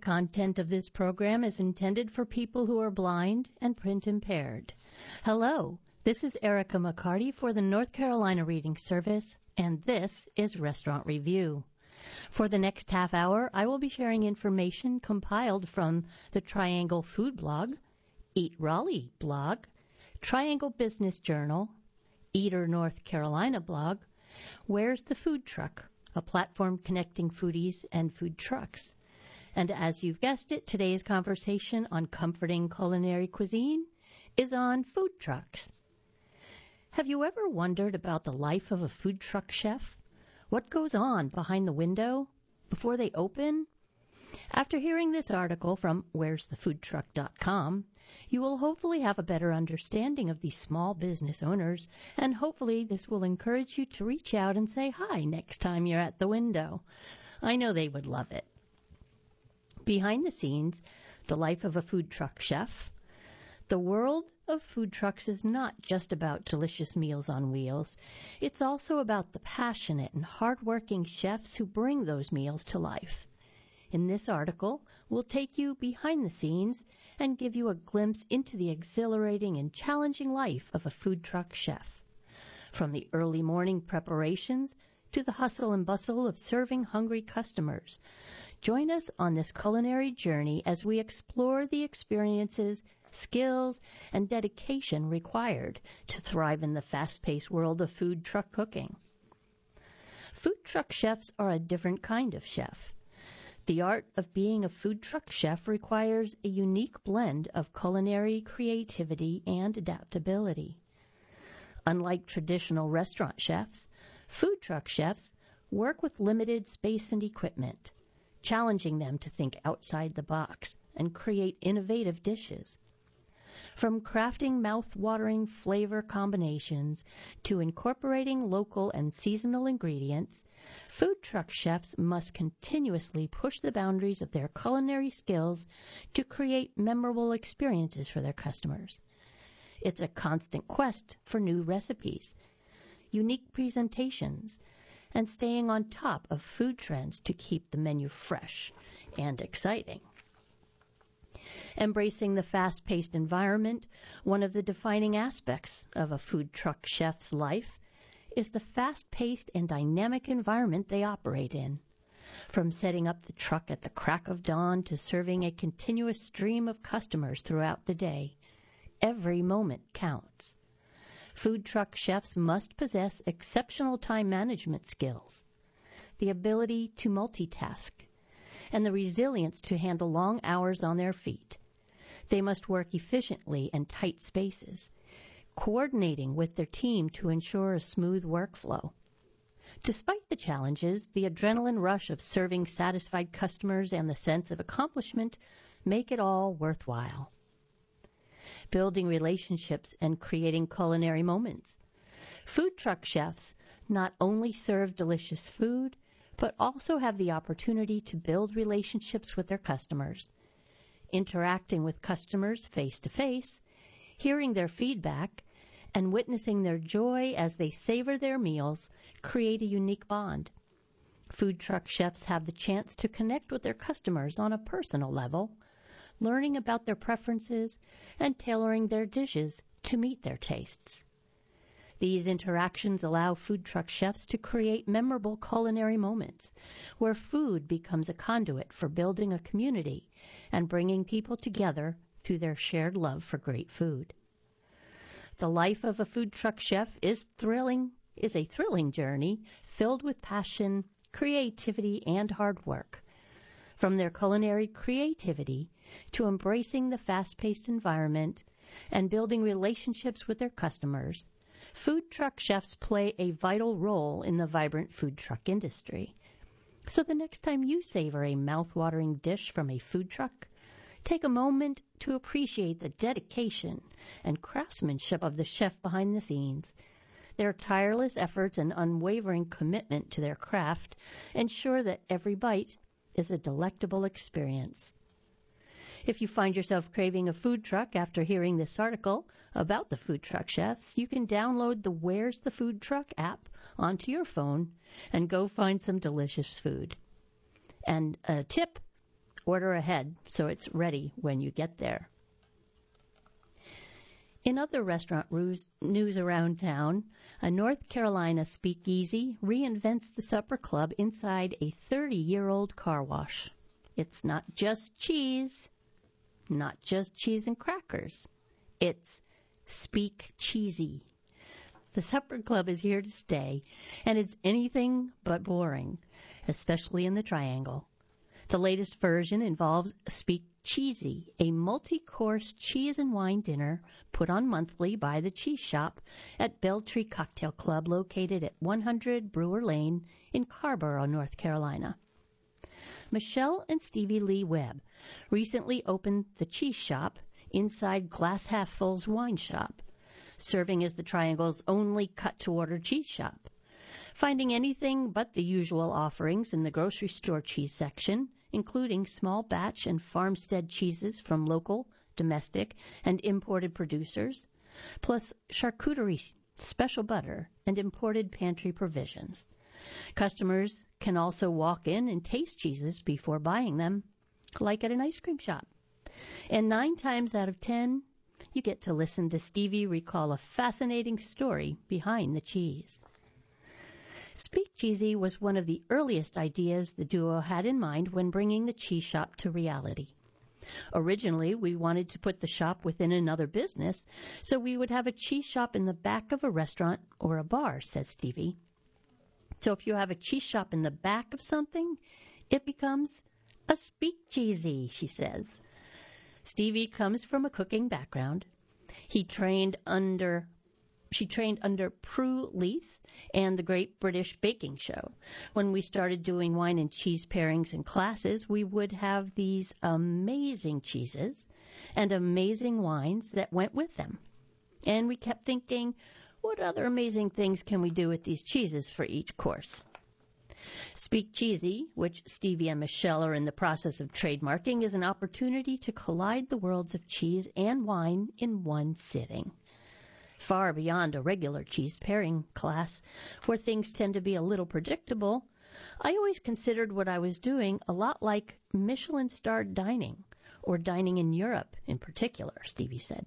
content of this program is intended for people who are blind and print impaired. Hello, this is Erica McCarty for the North Carolina Reading Service, and this is Restaurant Review. For the next half hour, I will be sharing information compiled from the Triangle Food Blog, Eat Raleigh blog, Triangle Business Journal, Eater North Carolina blog, Where's the Food Truck, a platform connecting foodies and food trucks. And as you've guessed it, today's conversation on comforting culinary cuisine is on food trucks. Have you ever wondered about the life of a food truck chef? What goes on behind the window before they open? After hearing this article from where'sthefoodtruck.com, you will hopefully have a better understanding of these small business owners, and hopefully this will encourage you to reach out and say hi next time you're at the window. I know they would love it. Behind the scenes, the life of a food truck chef. The world of food trucks is not just about delicious meals on wheels. It's also about the passionate and hardworking chefs who bring those meals to life. In this article, we'll take you behind the scenes and give you a glimpse into the exhilarating and challenging life of a food truck chef. From the early morning preparations to the hustle and bustle of serving hungry customers. Join us on this culinary journey as we explore the experiences, skills, and dedication required to thrive in the fast-paced world of food truck cooking. Food truck chefs are a different kind of chef. The art of being a food truck chef requires a unique blend of culinary creativity and adaptability. Unlike traditional restaurant chefs, food truck chefs work with limited space and equipment, challenging them to think outside the box and create innovative dishes. From crafting mouth-watering flavor combinations to incorporating local and seasonal ingredients, food truck chefs must continuously push the boundaries of their culinary skills to create memorable experiences for their customers. It's a constant quest for new recipes, unique presentations, and staying on top of food trends to keep the menu fresh and exciting. Embracing the fast-paced environment, one of the defining aspects of a food truck chef's life is the fast-paced and dynamic environment they operate in. From setting up the truck at the crack of dawn to serving a continuous stream of customers throughout the day, every moment counts. Food truck chefs must possess exceptional time management skills, the ability to multitask, and the resilience to handle long hours on their feet. They must work efficiently in tight spaces, coordinating with their team to ensure a smooth workflow. Despite the challenges, the adrenaline rush of serving satisfied customers and the sense of accomplishment make it all worthwhile. Building relationships and creating culinary moments. Food truck chefs not only serve delicious food, but also have the opportunity to build relationships with their customers. Interacting with customers face-to-face, hearing their feedback, and witnessing their joy as they savor their meals create a unique bond. Food truck chefs have the chance to connect with their customers on a personal level, learning about their preferences and tailoring their dishes to meet their tastes. These interactions allow food truck chefs to create memorable culinary moments where food becomes a conduit for building a community and bringing people together through their shared love for great food. The life of a food truck chef is a thrilling journey filled with passion, creativity, and hard work. From their culinary creativity to embracing the fast-paced environment and building relationships with their customers, food truck chefs play a vital role in the vibrant food truck industry. So the next time you savor a mouth-watering dish from a food truck, take a moment to appreciate the dedication and craftsmanship of the chef behind the scenes. Their tireless efforts and unwavering commitment to their craft ensure that every bite is a delectable experience. If you find yourself craving a food truck after hearing this article about the food truck chefs, you can download the Where's the Food Truck app onto your phone and go find some delicious food. And a tip, order ahead so it's ready when you get there. In other restaurant news around town, a North Carolina speakeasy reinvents the supper club inside a 30-year-old car wash. It's not just cheese and crackers. It's Speak Cheesy. The supper club is here to stay, and it's anything but boring, especially in the Triangle. The latest version involves Speak Cheesy, a multi-course cheese and wine dinner put on monthly by the Cheese Shop at Beltree Cocktail Club located at 100 Brewer Lane in Carrboro, North Carolina. Michelle and Stevie Lee Webb recently opened the Cheese Shop inside Glass Half Full's wine shop, serving as the Triangle's only cut-to-order cheese shop. Finding anything but the usual offerings in the grocery store cheese section, including small batch and farmstead cheeses from local, domestic, and imported producers, plus charcuterie, special butter, and imported pantry provisions. Customers can also walk in and taste cheeses before buying them, like at an ice cream shop. And 9 times out of 10, you get to listen to Stevie recall a fascinating story behind the cheese. Speak Cheesy was one of the earliest ideas the duo had in mind when bringing the cheese shop to reality. Originally, we wanted to put the shop within another business, so we would have a cheese shop in the back of a restaurant or a bar, says Stevie. So if you have a cheese shop in the back of something, it becomes a Speak Cheesy, she says. Stevie comes from a cooking background. She trained under Prue Leith and the Great British Baking Show. When we started doing wine and cheese pairings in classes, we would have these amazing cheeses and amazing wines that went with them. And we kept thinking, what other amazing things can we do with these cheeses for each course? Speak Cheesy, which Stevie and Michelle are in the process of trademarking, is an opportunity to collide the worlds of cheese and wine in one sitting. Far beyond a regular cheese pairing class, where things tend to be a little predictable, I always considered what I was doing a lot like Michelin-starred dining, or dining in Europe in particular, Stevie said.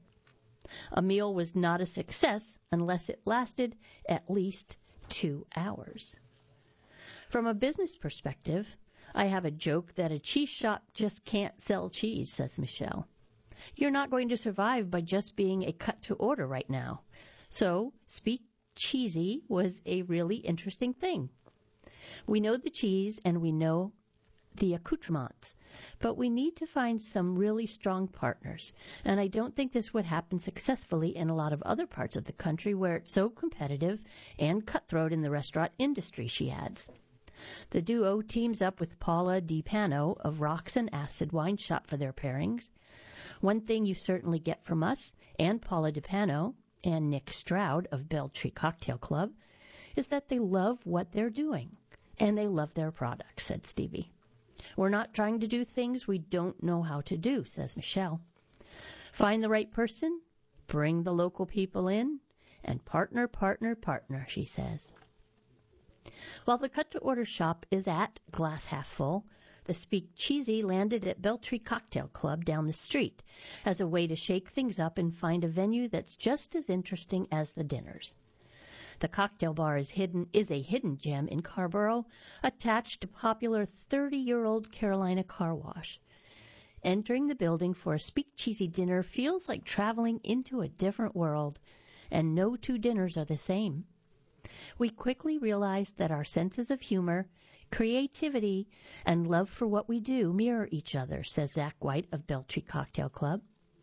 A meal was not a success unless it lasted at least 2 hours. From a business perspective, I have a joke that a cheese shop just can't sell cheese, says Michelle. You're not going to survive by just being a cut-to-order right now. So, Speak Cheesy was a really interesting thing. We know the cheese and we know the accoutrements, but we need to find some really strong partners, and I don't think this would happen successfully in a lot of other parts of the country where it's so competitive and cutthroat in the restaurant industry, she adds. The duo teams up with Paula DiPano of Rocks and Acid Wine Shop for their pairings. One thing you certainly get from us and Paula DiPano and Nick Stroud of Beltree Cocktail Club is that they love what they're doing and they love their products, said Stevie. We're not trying to do things we don't know how to do, says Michelle. Find the right person, bring the local people in, and partner, she says. While the cut-to-order shop is at Glass Half Full, the Speak Cheesy landed at Beltree Cocktail Club down the street as a way to shake things up and find a venue that's just as interesting as the dinners. The cocktail bar is a hidden gem in Carrboro, attached to popular 30-year-old Carolina car wash. Entering the building for a Speak Cheesy dinner feels like traveling into a different world, and no 2 dinners are the same. We quickly realized that our senses of humor, creativity, and love for what we do mirror each other, says Zach White of Beltree Cocktail Club.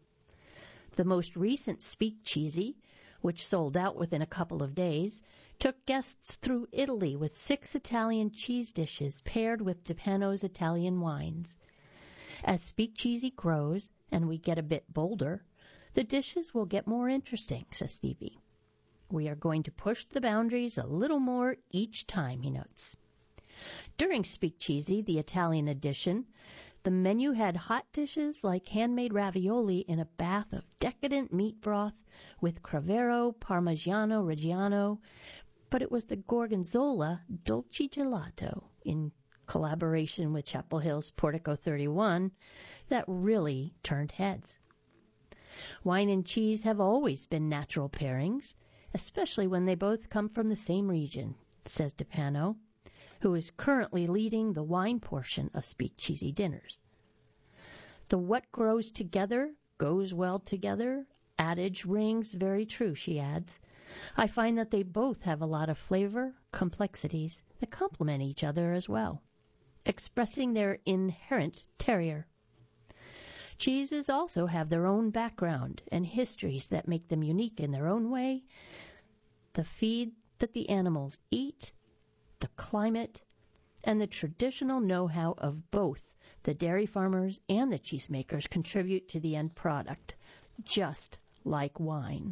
The most recent Speak Cheesy, which sold out within a couple of days, took guests through Italy with 6 Italian cheese dishes paired with DiPano's Italian wines. As Speak Cheesy grows and we get a bit bolder, the dishes will get more interesting, says Stevie. We are going to push the boundaries a little more each time, he notes. During Speak Cheesy, the Italian edition, the menu had hot dishes like handmade ravioli in a bath of decadent meat broth with Crevero Parmigiano Reggiano, but it was the Gorgonzola Dolce Gelato in collaboration with Chapel Hill's Portico 31 that really turned heads. Wine and cheese have always been natural pairings, especially when they both come from the same region, says DePano, who is currently leading the wine portion of Speak Cheesy Dinners. The what grows together goes well together adage rings very true, she adds. I find that they both have a lot of flavor, complexities that complement each other as well, expressing their inherent terroir. Cheeses also have their own background and histories that make them unique in their own way. The feed that the animals eat, the climate, and the traditional know-how of both the dairy farmers and the cheesemakers contribute to the end product, just like wine.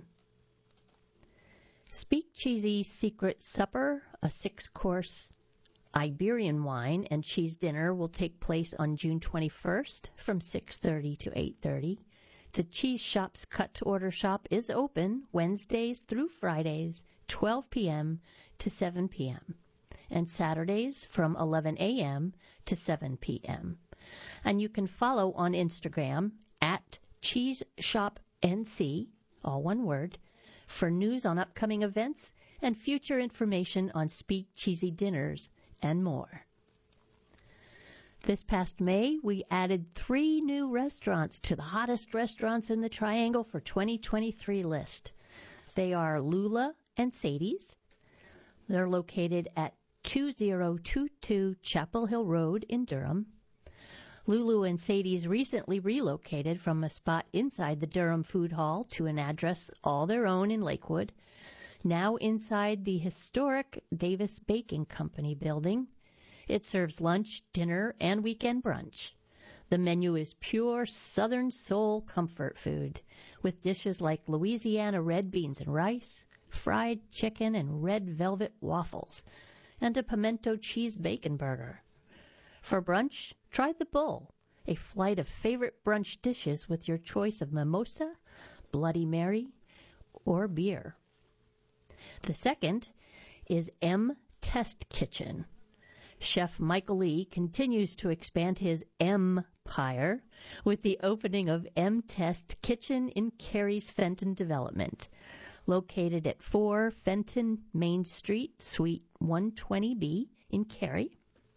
Speak Cheesy's Secret Supper, a 6-course Iberian wine and cheese dinner, will take place on June 21st from 6:30 to 8:30. The Cheese Shop's cut-to-order shop is open Wednesdays through Fridays, 12 p.m. to 7 p.m., and Saturdays from 11 a.m. to 7 p.m. And you can follow on Instagram at Cheese Shop NC, all one word, for news on upcoming events and future information on Speak Cheesy Dinners and more. This past May, we added 3 new restaurants to the hottest restaurants in the Triangle for 2023 list. They are Lula and Sadie's. They're located at 2022 Chapel Hill Road in Durham. Lulu and Sadie's recently relocated from a spot inside the Durham Food Hall to an address all their own in Lakewood, now inside the historic Davis Baking Company building. It serves lunch, dinner, and weekend brunch. The menu is pure Southern soul comfort food, with dishes like Louisiana red beans and rice, fried chicken and red velvet waffles, and a pimento cheese bacon burger. For brunch, try the Bull, a flight of favorite brunch dishes with your choice of mimosa, Bloody Mary, or beer. The second is M Test Kitchen. Chef Michael Lee continues to expand his empire with the opening of M Test Kitchen in Cary's Fenton development, located at 4 Fenton Main Street, Suite 120B in Cary.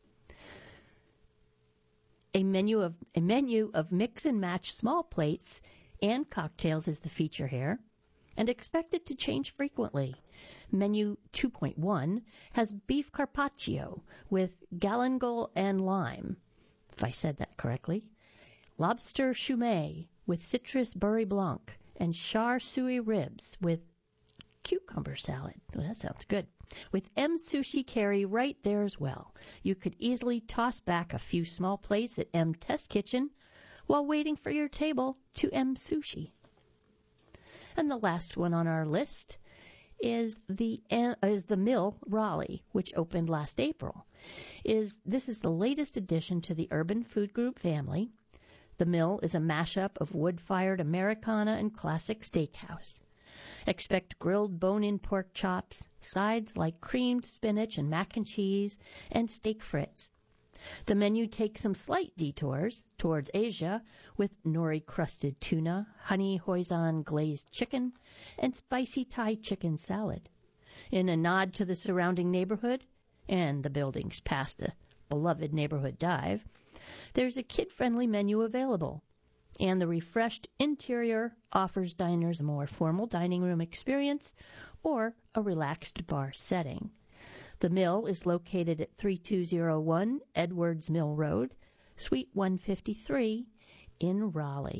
A menu of mix and match small plates and cocktails is the feature here, and expected to change frequently. Menu 2.1 has beef carpaccio with galangal and lime, if I said that correctly, lobster shumai with citrus beurre blanc, and char siu ribs with cucumber salad. Well, that sounds good. With M Sushi Cary right there as well. You could easily toss back a few small plates at M Test Kitchen while waiting for your table to M Sushi. And the last one on our list is the Mill Raleigh, which opened last April. This is the latest addition to the Urban Food Group family. The Mill is a mashup of wood-fired Americana and classic steakhouse. Expect grilled bone-in pork chops, sides like creamed spinach and mac and cheese, and steak frites. The menu takes some slight detours towards Asia with nori-crusted tuna, honey hoisin glazed chicken, and spicy Thai chicken salad. In a nod to the surrounding neighborhood and the building's past a beloved neighborhood dive, there's a kid-friendly menu available, and the refreshed interior offers diners a more formal dining room experience or a relaxed bar setting. The Mill is located at 3201 Edwards Mill Road, Suite 153 in Raleigh.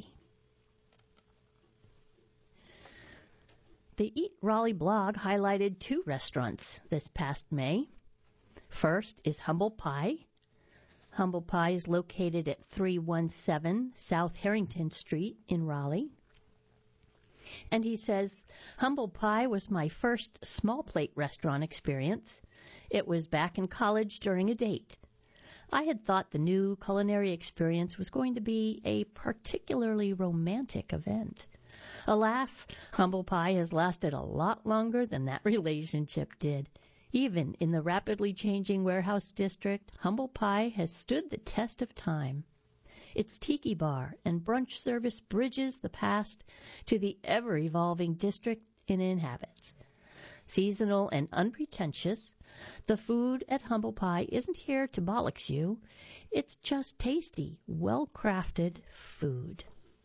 The Eat Raleigh blog highlighted 2 restaurants this past May. First is Humble Pie. Humble Pie is located at 317 South Harrington Street in Raleigh. And he says, Humble Pie was my first small plate restaurant experience. It was back in college during a date. I had thought the new culinary experience was going to be a particularly romantic event. Alas, Humble Pie has lasted a lot longer than that relationship did. Even in the rapidly changing warehouse district, Humble Pie has stood the test of time. Its tiki bar and brunch service bridges the past to the ever-evolving district it inhabits. Seasonal and unpretentious, the food at Humble Pie isn't here to bollocks you. It's just tasty, well-crafted food.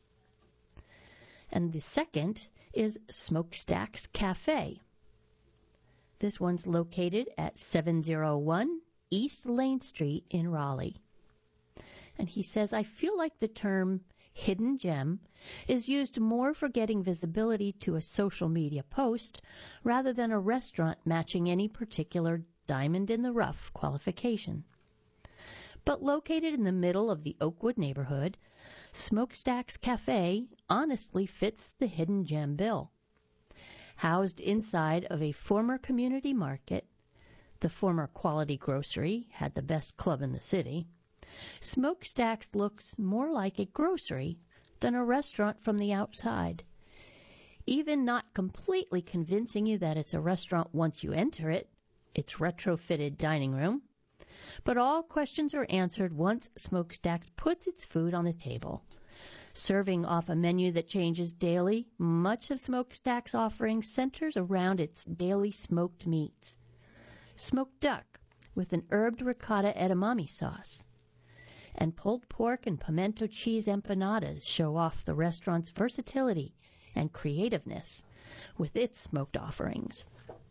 And the second is Smokestacks Cafe. This one's located at 701 East Lane Street in Raleigh. And he says, I feel like the term hidden gem is used more for getting visibility to a social media post rather than a restaurant matching any particular diamond in the rough qualification. But located in the middle of the Oakwood neighborhood, Smokestacks Cafe honestly fits the hidden gem bill. Housed inside of a former community market, the former Quality Grocery had the best club in the city, Smokestacks looks more like a grocery than a restaurant from the outside. Even not completely convincing you that it's a restaurant once you enter it, its retrofitted dining room, but all questions are answered once Smokestacks puts its food on the table. Serving off a menu that changes daily, much of Smokestacks' offering centers around its daily smoked meats. Smoked duck with an herbed ricotta edamame sauce. And pulled pork and pimento cheese empanadas show off the restaurant's versatility and creativeness with its smoked offerings.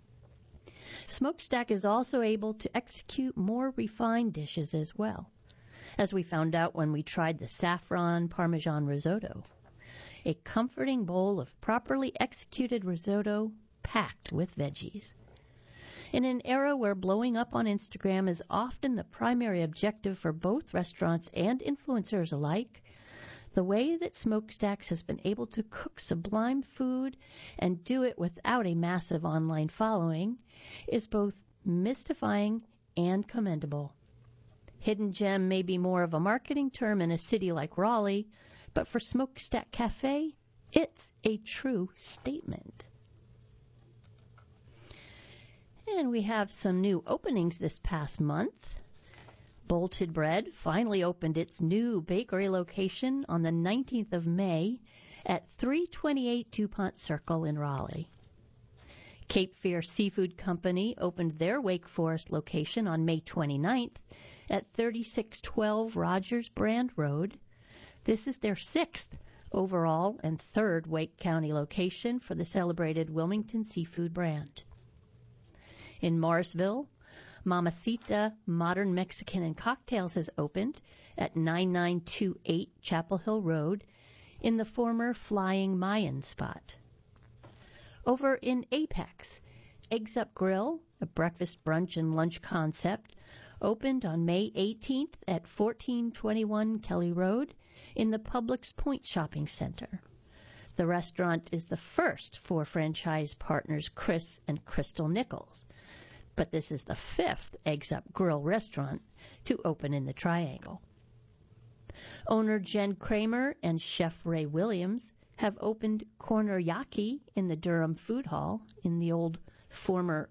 Smokestack is also able to execute more refined dishes as well, as we found out when we tried the saffron Parmesan risotto, a comforting bowl of properly executed risotto packed with veggies. In an era where blowing up on Instagram is often the primary objective for both restaurants and influencers alike, the way that Smokestacks has been able to cook sublime food and do it without a massive online following is both mystifying and commendable. Hidden gem may be more of a marketing term in a city like Raleigh, but for Smokestack Cafe, it's a true statement. And we have some new openings this past month. Bolted Bread finally opened its new bakery location on the 19th of May at 328 DuPont Circle in Raleigh. Cape Fear Seafood Company opened their Wake Forest location on May 29th at 3612 Rogers Brand Road. This is their 6th overall and 3rd Wake County location for the celebrated Wilmington Seafood brand. In Morrisville, Mamacita Modern Mexican and Cocktails has opened at 9928 Chapel Hill Road in the former Flying Mayan spot. Over in Apex, Eggs Up Grill, a breakfast, brunch, and lunch concept, opened on May 18th at 1421 Kelly Road in the Publix Point Shopping Center. The restaurant is the first for franchise partners Chris and Crystal Nichols, but this is the 5th Eggs Up Grill restaurant to open in the Triangle. Owner Jen Kramer and Chef Ray Williams have opened Corner Yaki in the Durham Food Hall in the former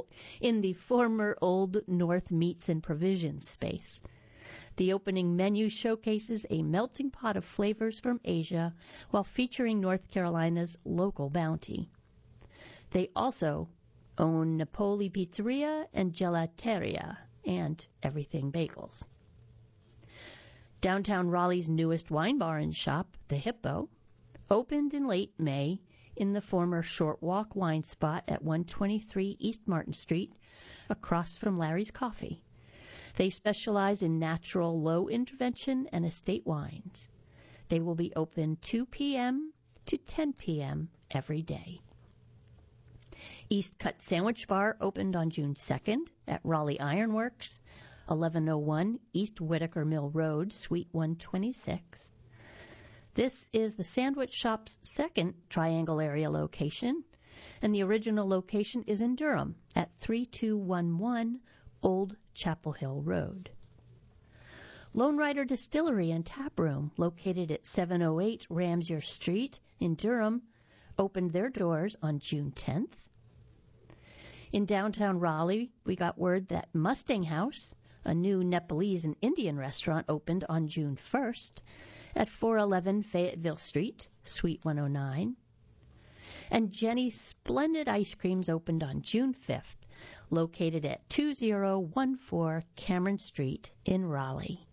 Old North Meats and Provisions space. The opening menu showcases a melting pot of flavors from Asia while featuring North Carolina's local bounty. They also own Napoli Pizzeria and Gelateria and Everything Bagels. Downtown Raleigh's newest wine bar and shop, The Hippo, opened in late May in the former Short Walk wine spot at 123 East Martin Street, across from Larry's Coffee. They specialize in natural, low-intervention and estate wines. They will be open 2 p.m. to 10 p.m. every day. East Cut Sandwich Bar opened on June 2nd at Raleigh Ironworks, 1101 East Whitaker Mill Road, Suite 126. This is the sandwich shop's second Triangle area location, and the original location is in Durham at 3211 Old Chapel Hill Road. Lone Rider Distillery and Tap Room, located at 708 Ramsier Street in Durham, opened their doors on June 10th. In downtown Raleigh, we got word that Mustang House, a new Nepalese and Indian restaurant, opened on June 1st at 411 Fayetteville Street, Suite 109. And Jenny's Splendid Ice Creams opened on June 5th, located at 2014 Cameron Street in Raleigh.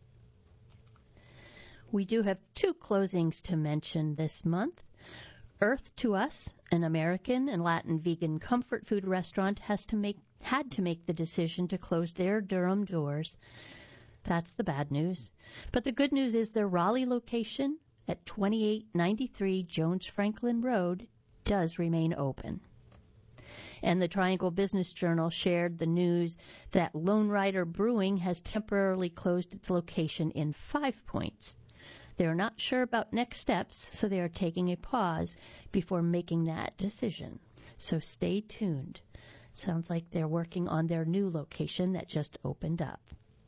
We do have 2 closings to mention this month. Earth to Us, an American and Latin vegan comfort food restaurant, had to make the decision to close their Durham doors. That's the bad news. But the good news is their Raleigh location at 2893 Jones Franklin Road does remain open. And the Triangle Business Journal shared the news that Lone Rider Brewing has temporarily closed its location in 5 Points. They are not sure about next steps, so they are taking a pause before making that decision. So stay tuned. Sounds like they're working on their new location that just opened up.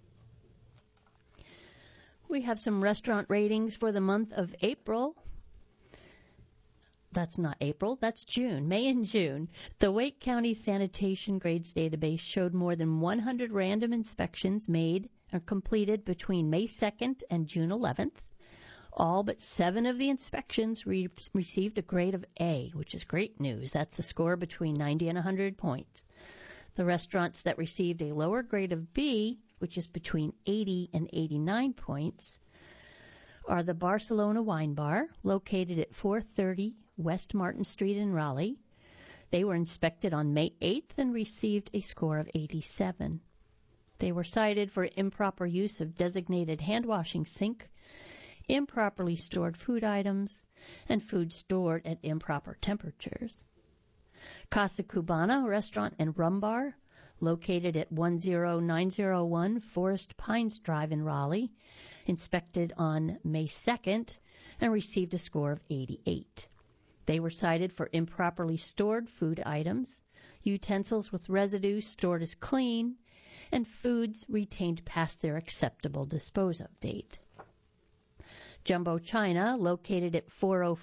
We have some restaurant ratings for the month of April. That's not April, that's June, May and June. The Wake County Sanitation Grades Database showed more than 100 random inspections made or completed between May 2nd and June 11th. All but 7 of the inspections received a grade of A, which is great news. That's a score between 90 and 100 points. The restaurants that received a lower grade of B, which is between 80 and 89 points, are the Barcelona Wine Bar, located at 430 West Martin Street in Raleigh. They were inspected on May 8th and received a score of 87. They were cited for improper use of designated hand-washing sink, improperly stored food items, and food stored at improper temperatures. Casa Cubana Restaurant and Rum Bar, located at 10901 Forest Pines Drive in Raleigh, inspected on May 2nd and received a score of 88. They were cited for improperly stored food items, utensils with residue stored as clean, and foods retained past their acceptable dispose-of date. Jumbo China, located at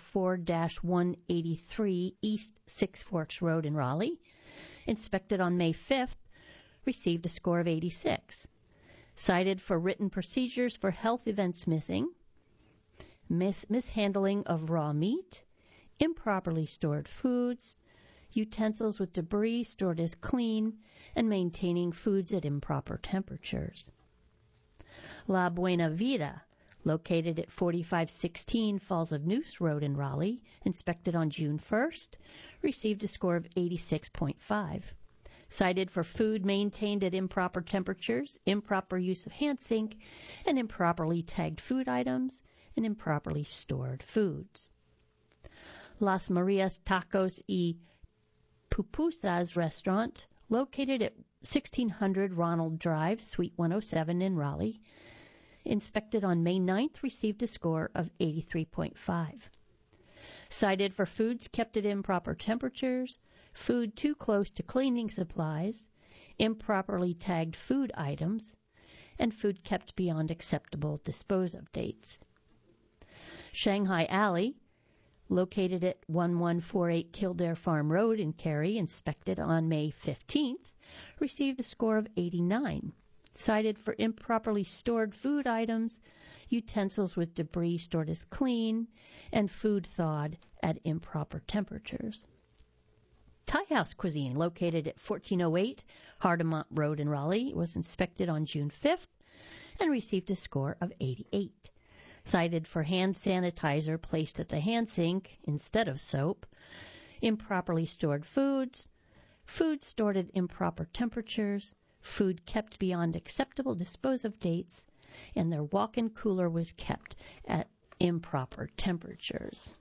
404-183 East Six Forks Road in Raleigh, inspected on May 5th, received a score of 86. Cited for written procedures for health events missing, mishandling of raw meat, improperly stored foods, utensils with debris stored as clean, and maintaining foods at improper temperatures. La Buena Vida, located at 4516 Falls of Neuse Road in Raleigh, inspected on June 1st, received a score of 86.5. Cited for food maintained at improper temperatures, improper use of hand sink, and improperly tagged food items, and improperly stored foods. Las Marias Tacos y Pupusas Restaurant, located at 1600 Ronald Drive, Suite 107 in Raleigh, inspected on May 9th, received a score of 83.5. Cited for foods kept at improper temperatures, food too close to cleaning supplies, improperly tagged food items, and food kept beyond acceptable dispose-of dates. Shanghai Alley, located at 1148 Kildare Farm Road in Cary, inspected on May 15th, received a score of 89. Cited for improperly stored food items, utensils with debris stored as clean, and food thawed at improper temperatures. Thai House Cuisine, located at 1408 Hardemont Road in Raleigh, was inspected on June 5th and received a score of 88. Cited for hand sanitizer placed at the hand sink instead of soap, improperly stored foods, food stored at improper temperatures, food kept beyond acceptable dispose-of dates, and their walk-in cooler was kept at improper temperatures.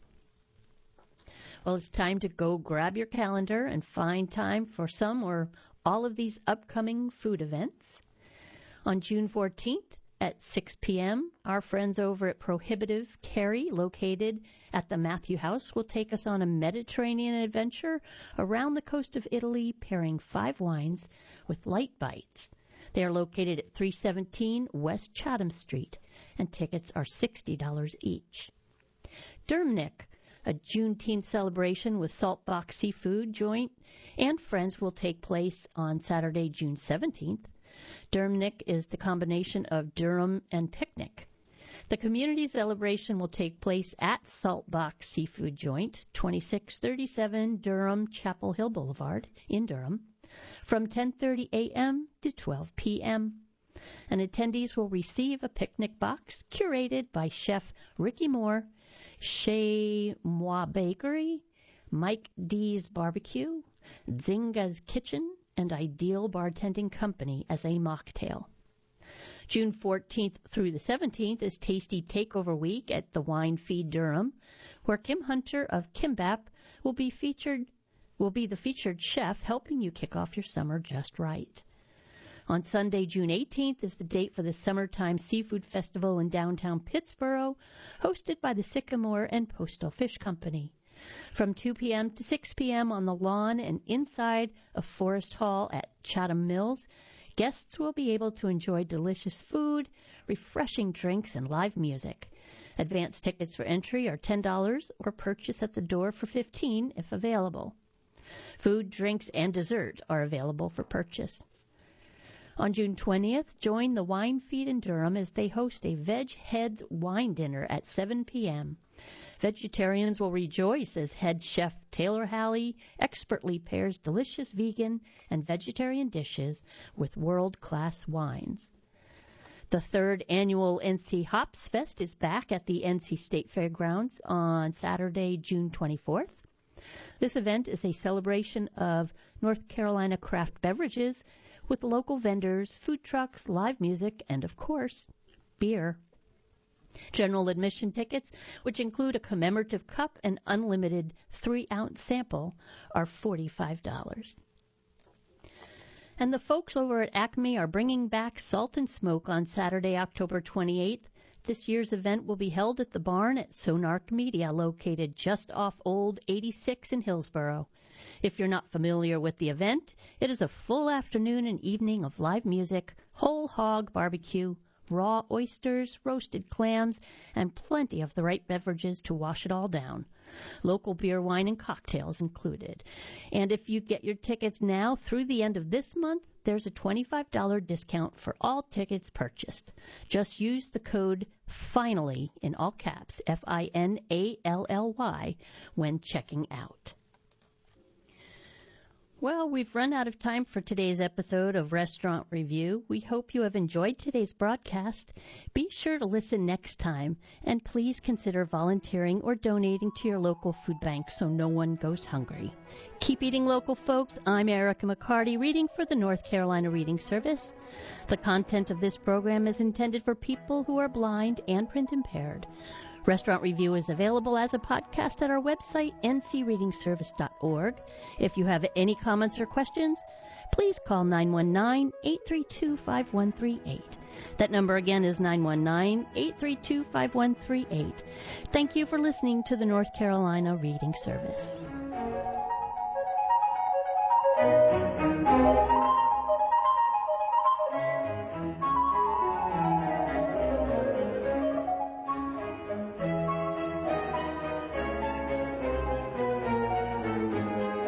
Well, it's time to go grab your calendar and find time for some or all of these upcoming food events. On June 14th at 6 p.m., our friends over at Prohibitive Cary, located at the Matthew House, will take us on a Mediterranean adventure around the coast of Italy, pairing 5 wines with light bites. They are located at 317 West Chatham Street, and tickets are $60 each. Dermnick, A Juneteenth celebration with Saltbox Seafood Joint and Friends will take place on Saturday, June 17th. Durhamnick is the combination of Durham and picnic. The community celebration will take place at Saltbox Seafood Joint, 2637 Durham Chapel Hill Boulevard in Durham, from 10:30 a.m. to 12 p.m. And attendees will receive a picnic box curated by Chef Ricky Moore, Chez Moi Bakery, Mike D's Barbecue, Zinga's Kitchen, and Ideal Bartending Company as a mocktail. June 14th through the 17th is Tasty Takeover Week at the Wine Feed Durham, where Kim Hunter of Kimbap will be the featured chef helping you kick off your summer just right. On Sunday, June 18th is the date for the Summertime Seafood Festival in downtown Pittsboro, hosted by the Sycamore and Postal Fish Company. From 2 p.m. to 6 p.m. on the lawn and inside of Forest Hall at Chatham Mills, guests will be able to enjoy delicious food, refreshing drinks, and live music. Advance tickets for entry are $10 or purchase at the door for $15 if available. Food, drinks, and dessert are available for purchase. On June 20th, join the Wine Feed in Durham as they host a Veg Heads wine dinner at 7 p.m. Vegetarians will rejoice as head chef Taylor Halley expertly pairs delicious vegan and vegetarian dishes with world-class wines. The third annual NC Hops Fest is back at the NC State Fairgrounds on Saturday, June 24th. This event is a celebration of North Carolina craft beverages with local vendors, food trucks, live music, and, of course, beer. General admission tickets, which include a commemorative cup and unlimited 3-ounce sample, are $45. And the folks over at Acme are bringing back Salt and Smoke on Saturday, October 28th. This year's event will be held at the barn at Sonark Media, located just off Old 86 in Hillsboro. If you're not familiar with the event, it is a full afternoon and evening of live music, whole hog barbecue, raw oysters, roasted clams, and plenty of the right beverages to wash it all down. Local beer, wine, and cocktails included. And if you get your tickets now through the end of this month, there's a $25 discount for all tickets purchased. Just use the code FINALLY, in all caps, FINALLY, when checking out. Well, we've run out of time for today's episode of Restaurant Review. We hope you have enjoyed today's broadcast. Be sure to listen next time, and please consider volunteering or donating to your local food bank so no one goes hungry. Keep eating local, folks. I'm Erica McCarty, reading for the North Carolina Reading Service. The content of this program is intended for people who are blind and print impaired. Restaurant Review is available as a podcast at our website, ncreadingservice.org. If you have any comments or questions, please call 919-832-5138. That number again is 919-832-5138. Thank you for listening to the North Carolina Reading Service.